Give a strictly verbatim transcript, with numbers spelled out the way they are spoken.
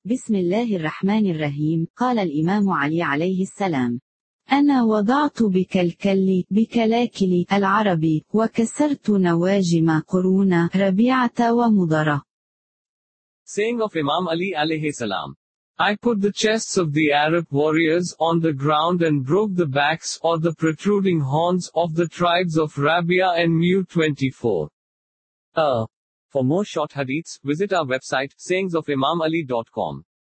بسم الله الرحمن الرحيم. قال الإمام علي عليه السلام: أنا وضعت بكلكل بكلاكل العرب، وكسرت نواجم قرون ربيعة ومضرة. Saying of Imam Ali alayhi salam: I put the chests of the Arab warriors on the ground and broke the backs or the protruding horns of the tribes of Rabia and Mu twenty-four. Uh, for more short hadiths, visit our website sayings of imam ali dot com.